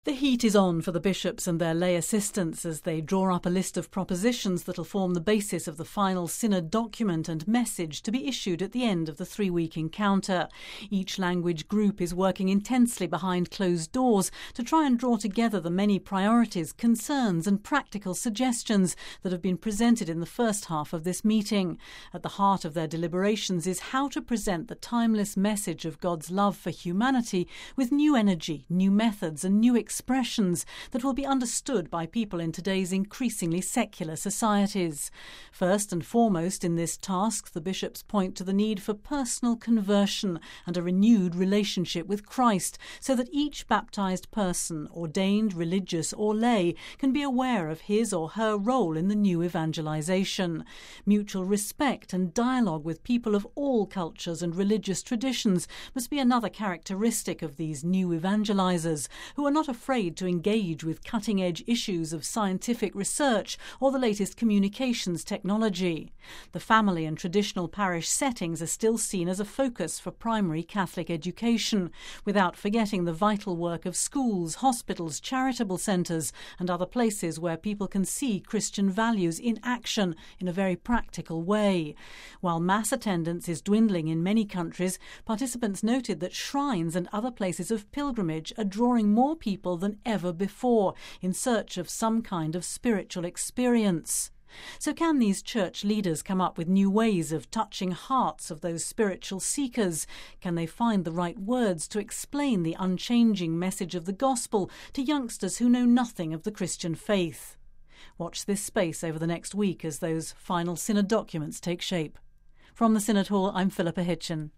The heat is on for the bishops and their lay assistants as they draw up a list of propositions that'll form the basis of the final synod document and message to be issued at the end of the 3-week encounter. Each language group is working intensely behind closed doors to try and draw together the many priorities, concerns and practical suggestions that have been presented in the first half of this meeting. At the heart of their deliberations is how to present the timeless message of God's love for humanity with new energy, new methods and new expressions that will be understood by people in today's increasingly secular societies. First and foremost in this task, the bishops point to the need for personal conversion and a renewed relationship with Christ, so that each baptised person, ordained, religious or lay, can be aware of his or her role in the new evangelisation. Mutual respect and dialogue with people of all cultures and religious traditions must be another characteristic of these new evangelisers, who are not afraid to engage with cutting-edge issues of scientific research or the latest communications technology. The family and traditional parish settings are still seen as a focus for primary Catholic education, without forgetting the vital work of schools, hospitals, charitable centres and other places where people can see Christian values in action in a very practical way. While mass attendance is dwindling in many countries, participants noted that shrines and other places of pilgrimage are drawing more people than ever before in search of some kind of spiritual experience. So can these church leaders come up with new ways of touching hearts of those spiritual seekers? Can they find the right words to explain the unchanging message of the gospel to youngsters who know nothing of the Christian faith? Watch this space over the next week as those final synod documents take shape. From the Synod Hall, I'm Philippa Hitchin.